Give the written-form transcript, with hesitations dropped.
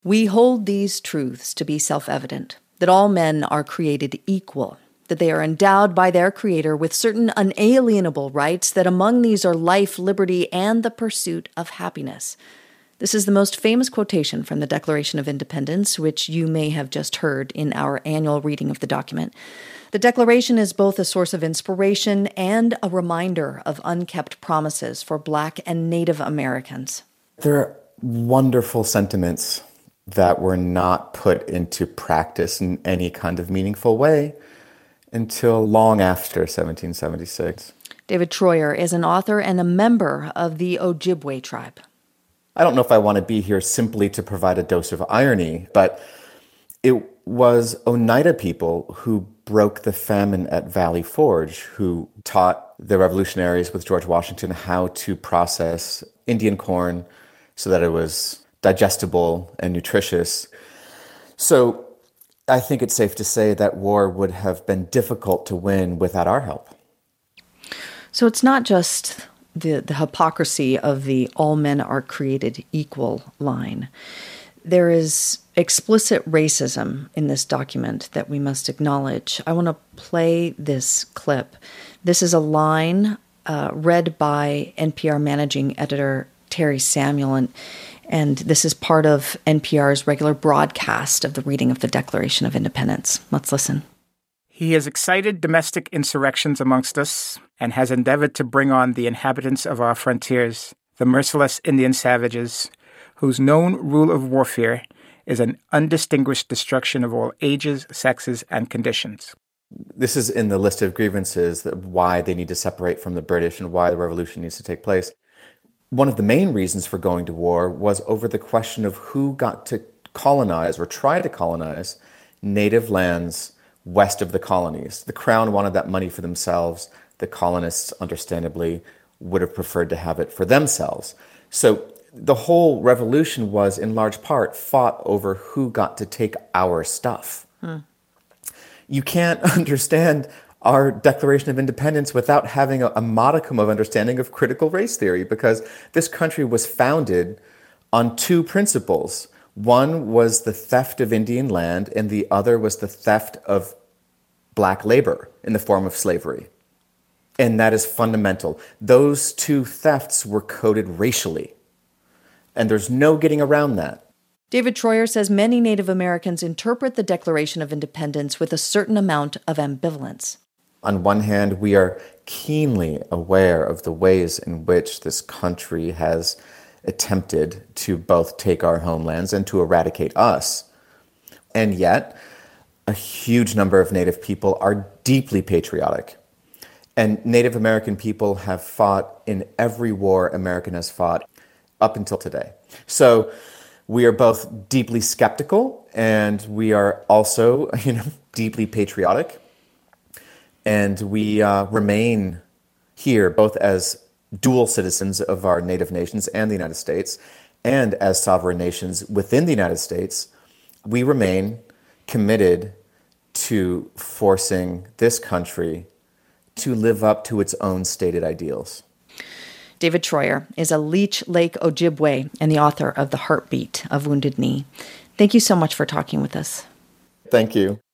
We hold these truths to be self-evident, that all men are created equal, that they are endowed by their Creator with certain unalienable rights, that among these are life, liberty, and the pursuit of happiness. This is the most famous quotation from the Declaration of Independence, which you may have just heard in our annual reading of the document. The Declaration is both a source of inspiration and a reminder of unkept promises for Black and Native Americans. There are wonderful sentiments that were not put into practice in any kind of meaningful way until long after 1776. David Treuer is an author and a member of the Ojibwe tribe. I don't know if I want to be here simply to provide a dose of irony, but it was Oneida people who broke the famine at Valley Forge, who taught the revolutionaries with George Washington how to process Indian corn so that it was digestible and nutritious. So I think it's safe to say that war would have been difficult to win without our help. So it's not just the hypocrisy of the all men are created equal line. There is explicit racism in this document that we must acknowledge. I want to play this clip. This is a line read by NPR managing editor Terry Samuel, and this is part of NPR's regular broadcast of the reading of the Declaration of Independence. Let's listen. He has excited domestic insurrections amongst us and has endeavored to bring on the inhabitants of our frontiers, the merciless Indian savages, whose known rule of warfare is an undistinguished destruction of all ages, sexes, and conditions. This is in the list of grievances, why they need to separate from the British and why the revolution needs to take place. One of the main reasons for going to war was over the question of who got to colonize or try to colonize native lands west of the colonies. The Crown wanted that money for themselves. The colonists, understandably, would have preferred to have it for themselves. So the whole revolution was, in large part, fought over who got to take our stuff. You can't understand our Declaration of Independence without having a modicum of understanding of critical race theory, because this country was founded on two principles. One was the theft of Indian land, and the other was the theft of Black labor in the form of slavery. And that is fundamental. Those two thefts were coded racially, and there's no getting around that. David Treuer says many Native Americans interpret the Declaration of Independence with a certain amount of ambivalence. On one hand, we are keenly aware of the ways in which this country has attempted to both take our homelands and to eradicate us. And yet, a huge number of Native people are deeply patriotic. And Native American people have fought in every war America has fought up until today. So we are both deeply skeptical, and we are also, deeply patriotic. And we remain here both as dual citizens of our native nations and the United States, and as sovereign nations within the United States. We remain committed to forcing this country to live up to its own stated ideals. David Treuer is a Leech Lake Ojibwe and the author of The Heartbeat of Wounded Knee. Thank you so much for talking with us. Thank you.